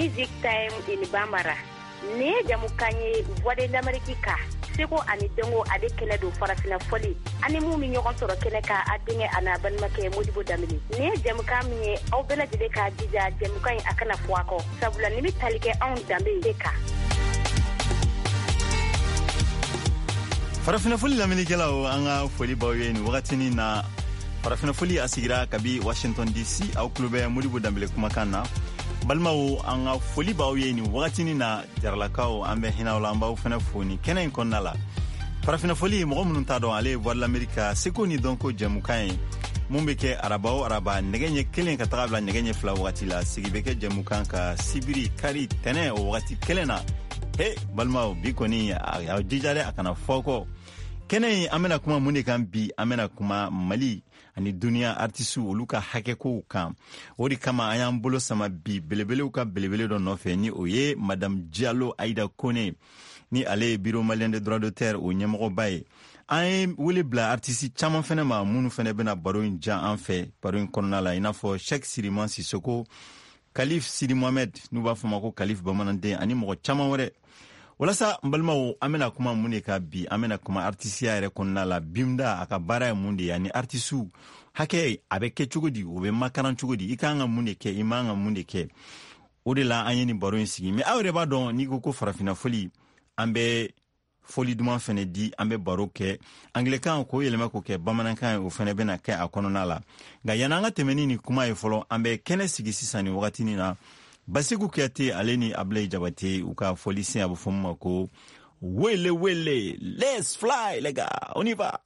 Music Time in Bambara. Ne jamukanye Voix de l'Amérique ka. Seko ani dengo ade kele do farafina foli. Ani mu mi ñogon soro kele ka adinge ana banmake Modibo Damini. Ne jamuka mi aw bela jide ka dija jamuka akana fuako. Sabula nimi talike on dambe deka. Farafina foli lamini kela o anga foli bawe ni wakatini na farafina foli asigira kabi Washington DC au klube Modibo Dambele kumakana. Balmawo anga foli bawe ni wakatini na jarlakao ambe hina ulamba ufana foni kena inkonnala. Farafina foli mo munun ta don ale Voix de l'Amérique seko ni donko jamukan mumbeke arabao araba negenye kelen ka tagabla negenye fla wakati la sigibeke jamukan ka sibiri kari tene o wakati kelena. Hey, balmao bikoni a dijare akana foko kene amena kuma munde kan bi amena kuma Mali ani dunia artistu oluka hakeko kan odi kama ayan bolo sama bi belebele uka belebele don nofe ni oye Madame Diallo Aïda Kone ni ale bureau malien de droit d'auteur o nyemoko baye ay wuli bla artisti chaman fene ma munu fene bena baro nja en fait baro konna la inafo Cheikh Siriman Sissoko Khalif Sidi Mohamed nuba fumako Khalif Bamanande ani mo chaman wore wala sa mbalmawo amena kuma munika bi amena kuma artisia ere konna la bimda aka bara mundi yani artisu hake abeke chugodi obe makaran chugodi ikanga munike imanga munike odela anyeni baro insigi me awre ba don ni ko farafina foli ambe foli duma fene di ambe baro ke anglican ko yelema ko ke bamanankan o fene bena ke akonona la ga yananga temenini kuma e folo ambe kene sigi sisani wakati ni na Basiku Kiate aleni Ablay Jabate uka folisi abu fumma ko wele let's fly lega on y va.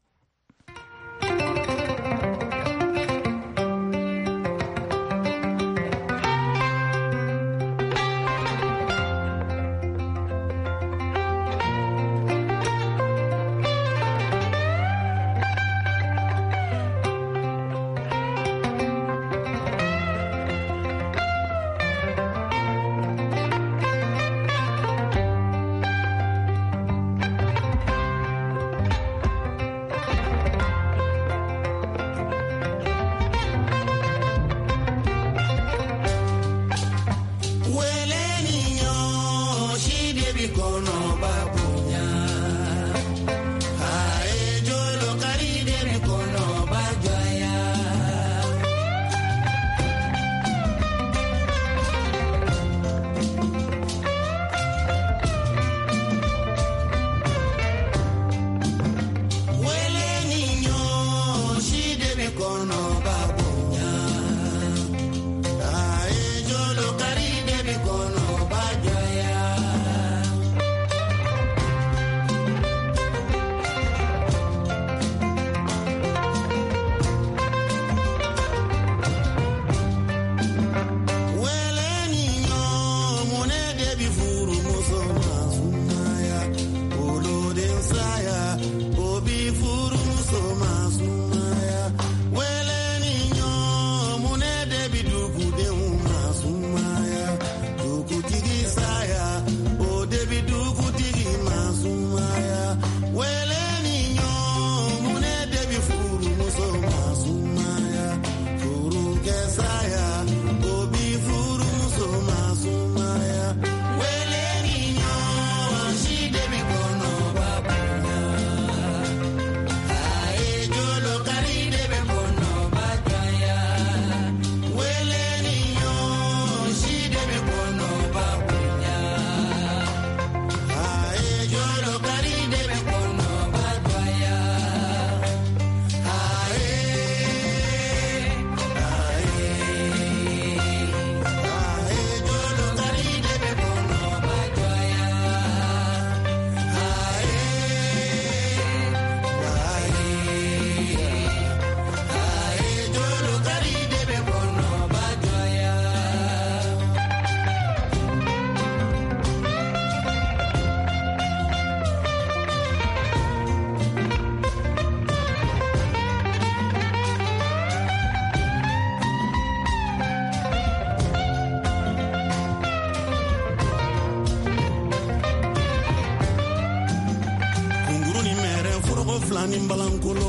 flani mbalankolo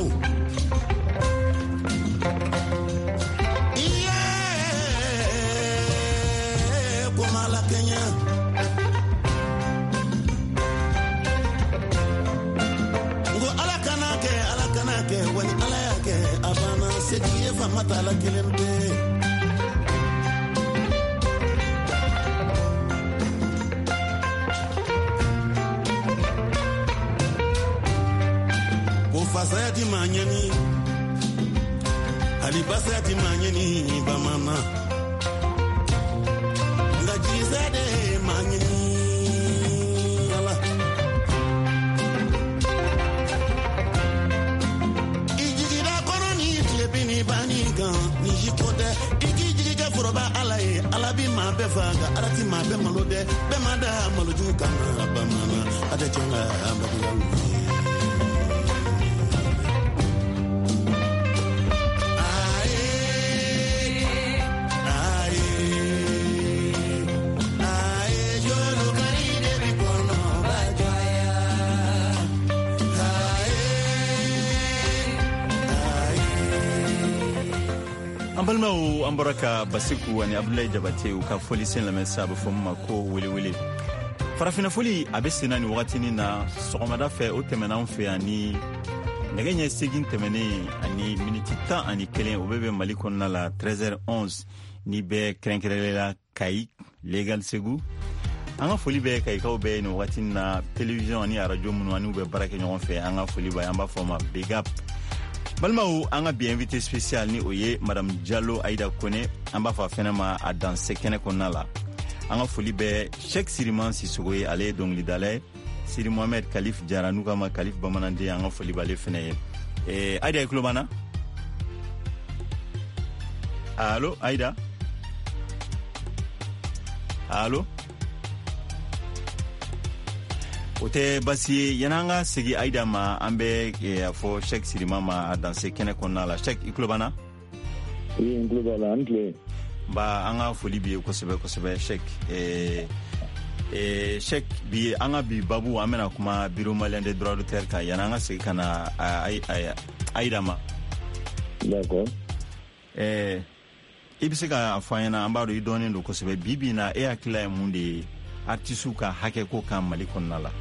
yeah kumala Kenya. Ngo ala kanake wani ala yake abana sediye fa matala kelembe. Ko fasayati manyani alibasayati manyani bamama. Ngajizade manyani ala. Ijigira kono ni tlepini baniga ni jikode. Ijigira foroba alaye alabi ma befaga arati ma be malode be mada maloju kana bamama adetenga ambaga. Balmaw ambaraka basiku ani Abdoulaye Jabate ka foli sen lamɛ sabu fɔma ko wele farafina foli a bɛ senna ni wagatini na sɔgɔmada fɛ o tɛmɛna an fɛ yan ni nɛgɛ ɲɛ 8 tɛmɛnen ani miniti 10 ani 1 o bɛ Mali kɔnɔna la 13h11 ni bɛ kɛrɛnkɛrɛnla Kayi Legal Segu an ka foli bɛ Kayikaw bɛ ni wagatini na télévision ani radio minnu ani u bɛ baara kɛ ɲɔgɔn fɛ an ka foli bɛ an b'a fɔ ma big up. Balmaw an ka bi invité spécial ni o ye Madame Diallo Aïda Kone an b'a fɔ fɛnɛ ma a dan se kɛnɛ kɔnɔna la an ka foli bɛ Cheikh Siriman Sisogo ye ale ye dɔnkilidala ye Siri Mohamed Kalif Jara n'u k'a ma Kalif Bamananden an ka foli b'ale fɛnɛ ye Aïda i tulo b'an na allo Aïda allo o tɛ basi ye yan'an ka segi Aïda ma an bɛ a fɔ Cheikh Siriman ma a danse kɛnɛ kɔnɔna la Cheikh i tulo b'an na oui n tulo b'a la an tile ba an ka foli b'i ye kosɛbɛ kosɛbɛ Cheikh Cheikh bi an ka bi babu an bɛna kuma bureau malien des droits d'auteur kan yan'an ka segi ka na Aïda ma d'accord i bɛ se ka fɔ an ɲɛna an b'a dɔn i dɔnnen don kosɛbɛ bi bi na e hakilila ye mun de ye artiste ka hakɛ ko kan Mali kɔnɔna la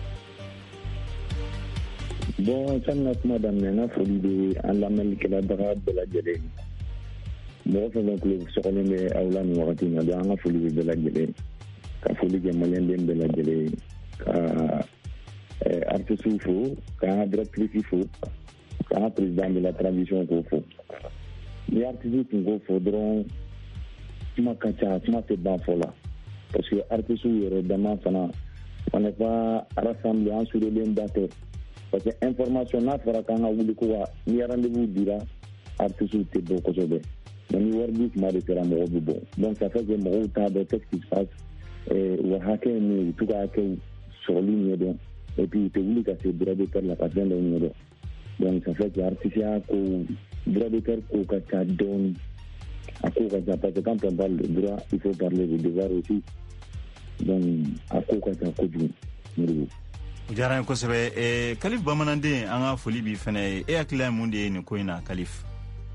bon sanni ka kuma daminɛ n ka foli bɛ an lamɛnnikɛlabaga bɛɛ lajɛlen mɔgɔ fɛn fɛn tulo sɔgɔlen bɛ aw la nin wagati in na donc an ka foli bɛ bɛɛ lajɛlen ka foli kɛ maliyɛnden bɛɛ lajɛlen ka artiste fo k'an ka directrice fo k'an ka président de la transition k'o fo ni artiste tun k'o fo dɔrɔn kuma ka ca kuma tɛ ban fɔ la parce que artiste yɛrɛ dama fana on n'est pas rassemblés an surolen ba tɛ parce que information n'a fɔra k'an ka wuli ko wa ni rendez-vous dira artiste tɛ bɔ kosɛbɛ mais ni wari di kuma de kɛra mɔgɔw bɛ bɔ donc ça fait que mɔgɔw t'a dɔn qu'est-ce qui se passe u ka hakɛ ye min ye u t'u ka hakɛw sɔrɔli ɲɛdɔn et puis u tɛ wuli ka se droit d'auteur la ka fɛn dɔw ɲɛdɔn donc ça fait que artisiya ko droit d'auteur ko ka ca dɔɔni a ko ka ca parce que quand on parle de droit il faut parler de devoir aussi donc a ko ka ca kojugu Modibo o diyara n ye kosɛbɛ Kalif Bamananden an ka foli b'i fɛnɛ ye e hakilila ye mun de ye nin ko in na Kalif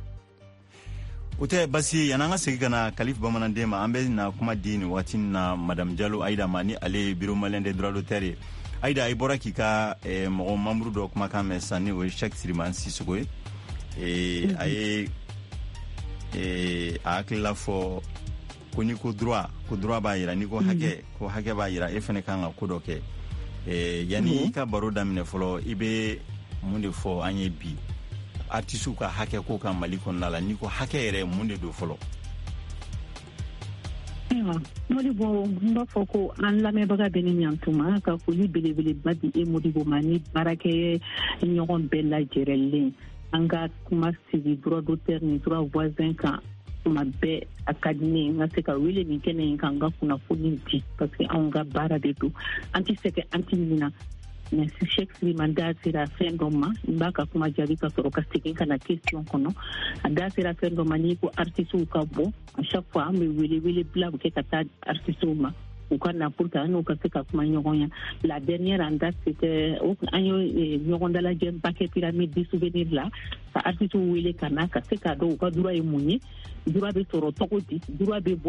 o tɛ basi ye yan'an ka segi ka na Kalif Bamananden ma an bɛ na kuma di nin waati na Madame Diallo Aïda ma ni ale ye bureau malien des droits d'auteur ye Aïda i bɔra k'i ka mɔgɔ membre dɔ kumakan mɛn sisan ni o ye Cheikh Siriman Sisogo ye a ye a hakilila fɔ ko ni ko droit b'a yira ni ko hakɛ b'a yira e fɛnɛ kan ka ko dɔ kɛ yani i ka baro daminɛ fɔlɔ i bɛ mun de fɔ an ye bi artiste ka hakɛ ko kan Mali kɔnɔna la ni ko hakɛ yɛrɛ mun de don fɔlɔ Modibo n b'a fɔ ko an lamɛnbaga bɛ ni ɲantuma ka foli belebeleba di e Modibo ma ni baarakɛ ɲɔgɔn bɛɛ lajɛrɛlen an ka kuma sigi droit d'auteur ni droit voisin kan tuma bɛɛ a ka di ne n ka se ka wele nin kɛnɛ in kan n ka kunnafoni di parce que anw ka baara de don an tɛ sɛgɛn an tɛ ɲina mais si Cheikh Siriman da sera fɛn dɔ ma n b'a ka kuma jaabi ka sɔrɔ ka segin ka na question kɔnɔ a da sera fɛn dɔ ma n'i ko artistes ka bɔ à chaque fois an bɛ wele bila kɛ ka taa artistes ma u ka na pour que an n'u ka se ka kuma ɲɔgɔn ya la dernière en date c'était an ye ɲɔgɔn dalajɛba kɛ pyramide du souvenir la ka artistes wele ka na ka se k'a dɔn u ka droit ye mun ye droit bɛ sɔrɔ cogo di droit bɛ bɔ